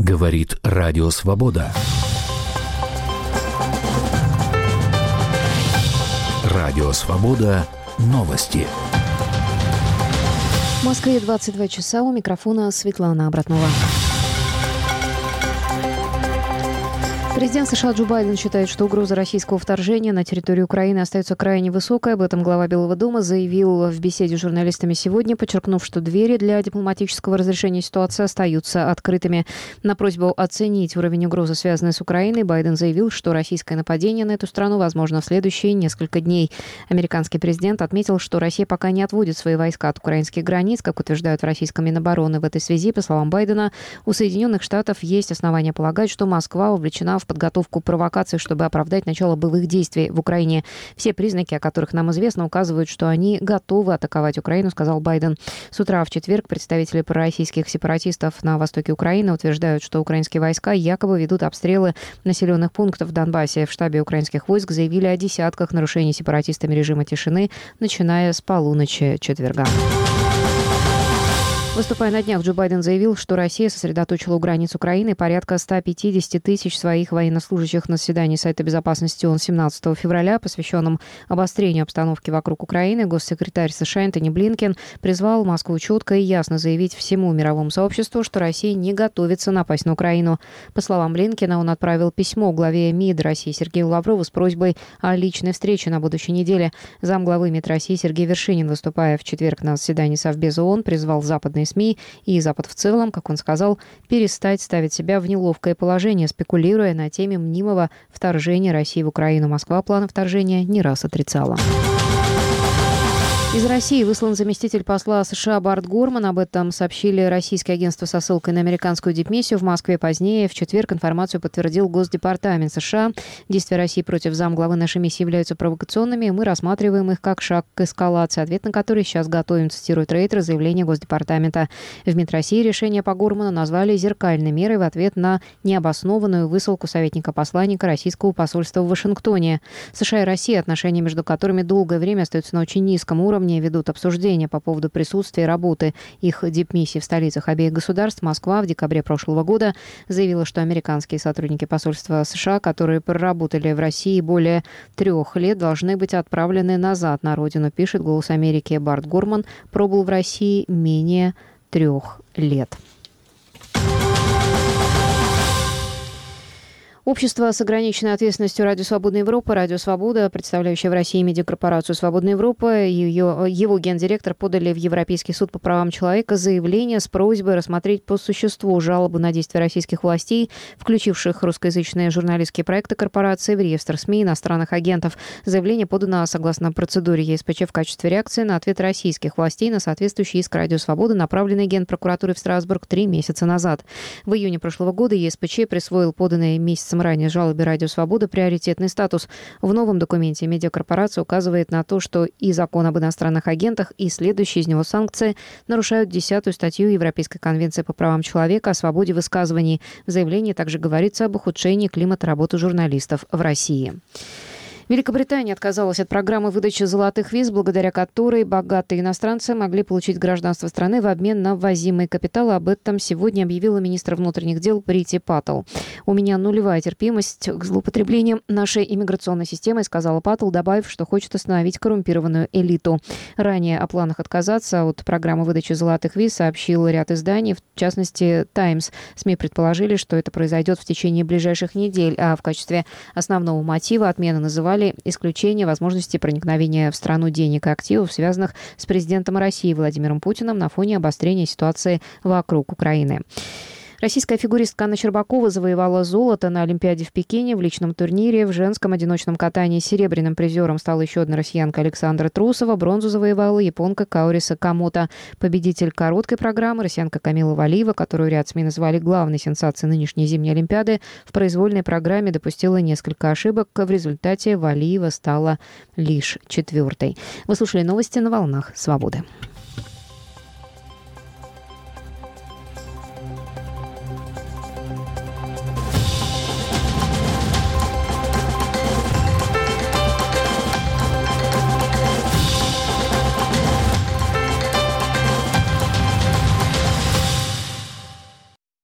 Говорит Радио Свобода. Радио Свобода. Новости. В Москве 22 часа. У микрофона Светлана Абратнова. Президент США Джо Байден считает, что угроза российского вторжения на территорию Украины остается крайне высокой. Об этом глава Белого дома заявил в беседе с журналистами сегодня, подчеркнув, что двери для дипломатического разрешения ситуации остаются открытыми. На просьбу оценить уровень угрозы, связанной с Украиной, Байден заявил, что российское нападение на эту страну возможно в следующие несколько дней. Американский президент отметил, что Россия пока не отводит свои войска от украинских границ, как утверждают в российском Минобороны. В этой связи, по словам Байдена, у Соединенных Штатов есть основания полагать, что Москва вовлечена в подготовку провокаций, чтобы оправдать начало боевых действий в Украине. Все признаки, о которых нам известно, указывают, что они готовы атаковать Украину, сказал Байден. С утра в четверг представители пророссийских сепаратистов на востоке Украины утверждают, что украинские войска якобы ведут обстрелы населенных пунктов в Донбассе. В штабе украинских войск заявили о десятках нарушений сепаратистами режима тишины, начиная с полуночи четверга. Выступая на днях, Джо Байден заявил, что Россия сосредоточила у границ Украины порядка 150 тысяч своих военнослужащих на заседании Совета безопасности ООН 17 февраля, посвященном обострению обстановки вокруг Украины. Госсекретарь США Энтони Блинкен призвал Москву четко и ясно заявить всему мировому сообществу, что Россия не готовится напасть на Украину. По словам Блинкена, он отправил письмо главе МИД России Сергею Лаврову с просьбой о личной встрече на будущей неделе. Замглавы МИД России Сергей Вершинин, выступая в четверг на заседании Совбеза ООН, призвал западные СМИ и Запад в целом, как он сказал, перестать ставить себя в неловкое положение, спекулируя на теме мнимого вторжения России в Украину. Москва планы вторжения не раз отрицала. Из России выслан заместитель посла США Барт Горман. Об этом сообщили российские агентства со ссылкой на американскую дипмиссию в Москве. Позднее, в четверг, информацию подтвердил Госдепартамент США. Действия России против замглавы нашей миссии являются провокационными, и мы рассматриваем их как шаг к эскалации, ответ на который сейчас готовим, цитирует Рейтер, заявление Госдепартамента. В МИД России решение по Горману назвали зеркальной мерой в ответ на необоснованную высылку советника-посланника российского посольства в Вашингтоне. США и Россия, отношения между которыми долгое время остаются на очень низком уровне, ведут обсуждения по поводу присутствия и работы их дипмиссий в столицах обеих государств. Москва в декабре прошлого года заявила, что американские сотрудники посольства США, которые проработали в России более 3 лет, должны быть отправлены назад на родину, пишет «Голос Америки». Барт Горман пробыл в России менее 3 лет. Общество с ограниченной ответственностью «Радио Свободная Европа», «Радио Свобода», представляющее в России медиакорпорацию «Свободная Европа», и его гендиректор подали в Европейский суд по правам человека заявление с просьбой рассмотреть по существу жалобу на действия российских властей, включивших русскоязычные журналистские проекты корпорации в реестр СМИ иностранных агентов. Заявление подано согласно процедуре ЕСПЧ в качестве реакции на ответ российских властей на соответствующий иск «Радио Свобода», направленный Генпрокуратурой в Страсбург 3 месяца назад. В июне прошлого года ЕСПЧ присвоил поданные месяцем ранее жалобе «Радио Свобода» приоритетный статус. В новом документе медиакорпорация указывает на то, что и закон об иностранных агентах, и следующие из него санкции нарушают 10-ю статью Европейской конвенции по правам человека о свободе высказываний. В заявлении также говорится об ухудшении климата работы журналистов в России. Великобритания отказалась от программы выдачи золотых виз, благодаря которой богатые иностранцы могли получить гражданство страны в обмен на ввозимый капитал. Об этом сегодня объявила министр внутренних дел Прити Паттл. «У меня нулевая терпимость к злоупотреблениям нашей иммиграционной системой», сказала Паттл, добавив, что хочет остановить коррумпированную элиту. Ранее о планах отказаться от программы выдачи золотых виз сообщил ряд изданий, в частности «Таймс». СМИ предположили, что это произойдет в течение ближайших недель, а в качестве основного мотива отмены называли исключение возможности проникновения в страну денег и активов, связанных с президентом России Владимиром Путиным на фоне обострения ситуации вокруг Украины. Российская фигуристка Анна Щербакова завоевала золото на Олимпиаде в Пекине в личном турнире. В женском одиночном катании серебряным призером стала еще одна россиянка Александра Трусова. Бронзу завоевала японка Каори Сакамото. Победитель короткой программы, россиянка Камила Валиева, которую ряд СМИ назвали главной сенсацией нынешней зимней Олимпиады, в произвольной программе допустила несколько ошибок. В результате Валиева стала лишь 4-й. Вы слушали новости на волнах «Свободы».